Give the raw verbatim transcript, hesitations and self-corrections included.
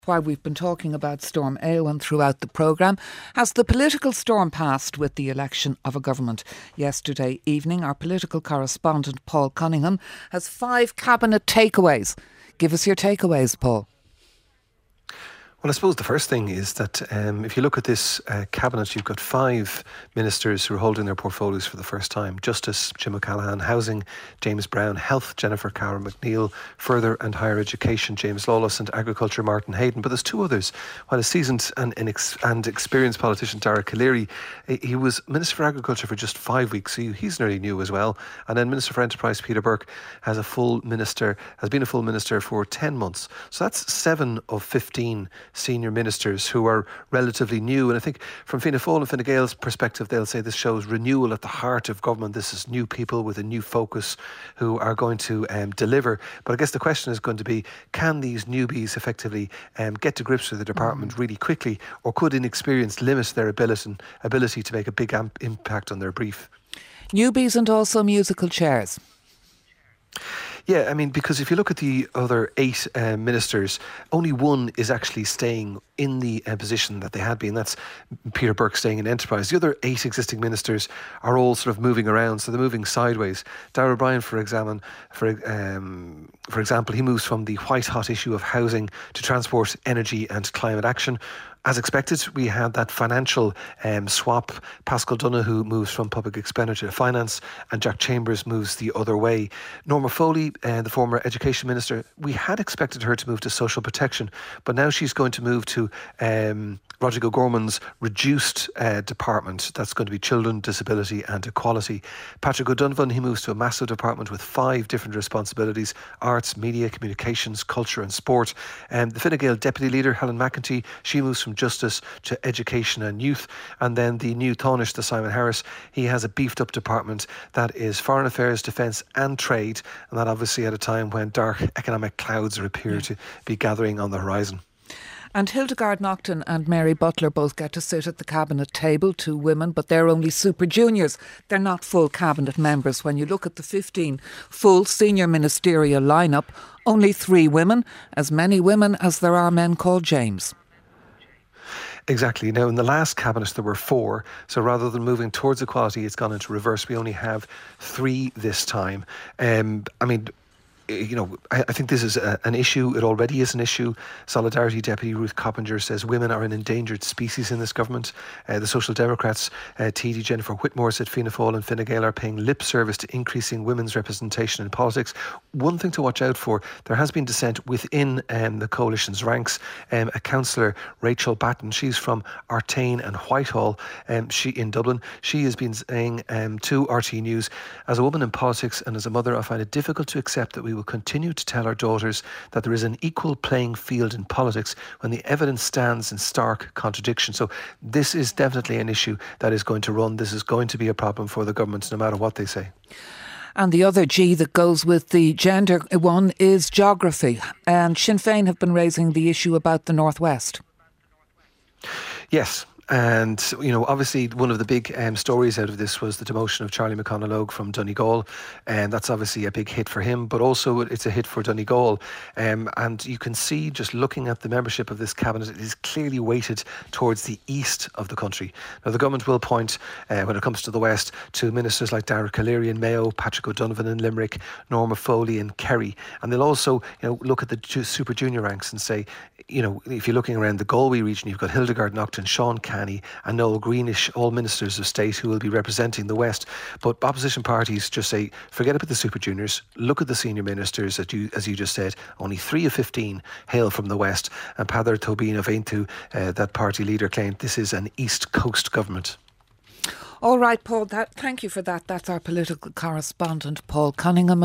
Why we've been talking about Storm Éowyn throughout the programme. Has the political storm passed with the election of a government? Yesterday evening, our political correspondent Paul Cunningham has five cabinet takeaways. Give us your takeaways, Paul. Well, I suppose the first thing is that um, if you look at this uh, cabinet, you've got five ministers who are holding their portfolios for the first time. Justice, Jim O'Callaghan; Housing, James Brown; Health, Jennifer Carroll McNeil; Further and Higher Education, James Lawless; and Agriculture, Martin Hayden. But there's two others. While a seasoned and, and experienced politician, Dara Calleary, he was Minister for Agriculture for just five weeks, so he's nearly new as well. And then Minister for Enterprise, Peter Burke, has a full minister, has been a full minister for ten months. So that's seven of fifteen senior ministers who are relatively new. And I think from Fianna Fáil and Fine Gael's perspective, they'll say this shows renewal at the heart of government. This is new people with a new focus who are going to um, deliver. But I guess the question is going to be, can these newbies effectively um, get to grips with the department really quickly, or could inexperience limit their ability, ability to make a big amp- impact on their brief? Newbies and also musical chairs. Yeah, I mean, because if you look at the other eight uh, ministers, only one is actually staying in the uh, position that they had been. That's Peter Burke staying in Enterprise. The other eight existing ministers are all sort of moving around, so they're moving sideways. Darragh O'Brien, for example, for, um, for example, he moves from the white-hot issue of housing to transport, energy and climate action. As expected, we had that financial um, swap. Paschal Donohoe moves from public expenditure to finance, and Jack Chambers moves the other way. Norma Foley, uh, the former education minister, we had expected her to move to social protection, but now she's going to move to um, Roderick O'Gorman's reduced uh, department. That's going to be children, disability and equality. Patrick O'Donovan, he moves to a massive department with five different responsibilities: arts, media, communications, culture and sport. Um, the Fine Gael deputy leader, Helen McEntee, she moves from justice to education and youth. And then the new Taoiseach, the Simon Harris, he has a beefed up department that is foreign affairs, defence and trade, and that obviously at a time when dark economic clouds appear yeah. to be gathering on the horizon. And Hildegard Naughton and Mary Butler both get to sit at the cabinet table, two women, but they're only super juniors. They're not full cabinet members. When you look at the fifteen full senior ministerial lineup, only three women, as many women as there are men called James. Exactly. Now, in the last cabinet, there were four. So rather than moving towards equality, it's gone into reverse. We only have three this time. Um, I mean, you know, I, I think this is a, an issue. It already is an issue. Solidarity Deputy Ruth Coppinger says women are an endangered species in this government. Uh, the Social Democrats, uh, T D Jennifer Whitmore, said Fianna Fáil and Fine Gael are paying lip service to increasing women's representation in politics. One thing to watch out for, there has been dissent within um, the coalition's ranks. Um, a councillor, Rachel Batten, she's from Artane and Whitehall, um, she in Dublin. She has been saying um, to R T News, as a woman in politics and as a mother, I find it difficult to accept that we will continue to tell our daughters that there is an equal playing field in politics when the evidence stands in stark contradiction. So this is definitely an issue that is going to run. This is going to be a problem for the governments, no matter what they say. And the other G that goes with the gender one is geography. And Sinn Féin have been raising the issue about the Northwest. Yes. And, you know, obviously one of the big um, stories out of this was the demotion of Charlie McConalogue from Donegal. And that's obviously a big hit for him, but also it's a hit for Donegal. Um, and you can see, just looking at the membership of this cabinet, it is clearly weighted towards the east of the country. Now, the government will point, uh, when it comes to the west, to ministers like Dara Calleary in Mayo, Patrick O'Donovan in Limerick, Norma Foley in Kerry. And they'll also, you know, look at the ju- super junior ranks and say, you know, if you're looking around the Galway region, you've got Hildegard Naughton, Sean Canny and Noel Greenish, all ministers of state who will be representing the West. But opposition parties just say, forget about the super juniors, look at the senior ministers, that you, as you just said, only three of fifteen hail from the West. And Peadar Tóibín of Aontú, uh, that party leader, claimed this is an East Coast government. All right, Paul, that, thank you for that. That's our political correspondent, Paul Cunningham.